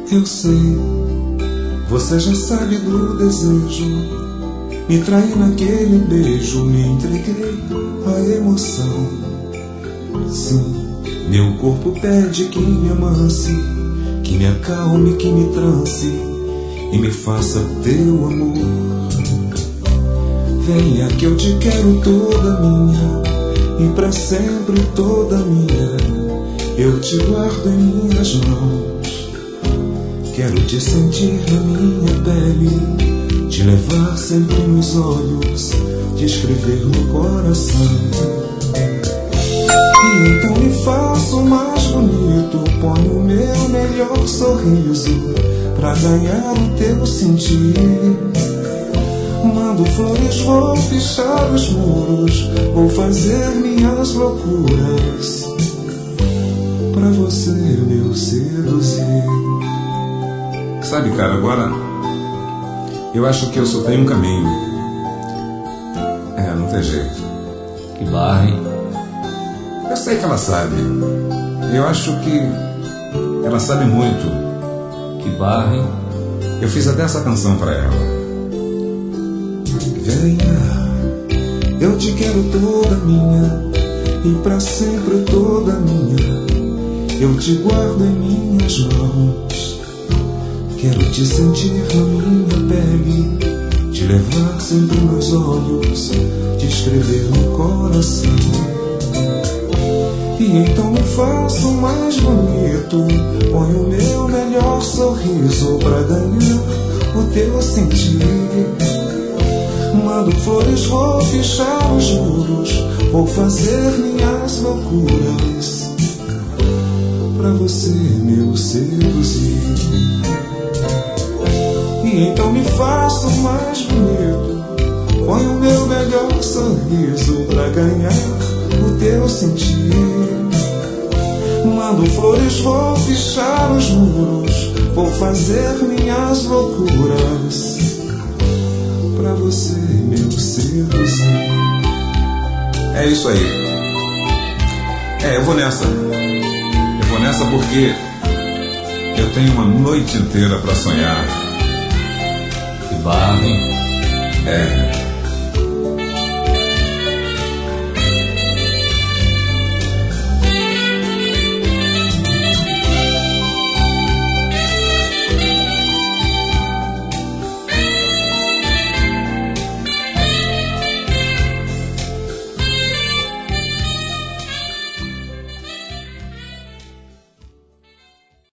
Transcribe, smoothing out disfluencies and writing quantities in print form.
Eu sei, você já sabe do desejo. Me traí naquele beijo, me entreguei à emoção. Sim, meu corpo pede que me amance, que me acalme, que me trance e me faça teu amor. Venha que eu te quero toda minha, e pra sempre toda minha. Eu te guardo em minhas mãos. Quero te sentir na minha pele, te levar sempre nos olhos, te escrever no coração. E então me faço mais bonito, ponho o meu melhor sorriso pra ganhar o teu sentir. Mando flores, vou fechar os muros, vou fazer minhas loucuras pra você, meu seduzir. Sabe, cara, agora eu acho que eu só tenho um caminho. Não tem jeito. Que barra, hein? Eu sei que ela sabe. Eu acho que ela sabe muito. Que barra, hein? Eu fiz até essa canção pra ela. Venha, eu te quero toda minha, e pra sempre toda minha. Eu te guardo em minhas mãos. Quero te sentir na minha pele, te levar sempre nos olhos, te escrever no coração. E então me faço mais bonito, ponho o meu melhor sorriso pra ganhar o teu sentir. Mando flores, vou fechar os muros, vou fazer minhas loucuras pra você, meu seduzir. E então me faço mais bonito, ponho o meu melhor sorriso pra ganhar o teu sentir. Mando flores, vou fechar os muros, vou fazer minhas loucuras pra você, meu seduzir. É isso aí. Eu vou nessa. Eu vou nessa porque eu tenho uma noite inteira pra sonhar. Que barra, hein? É.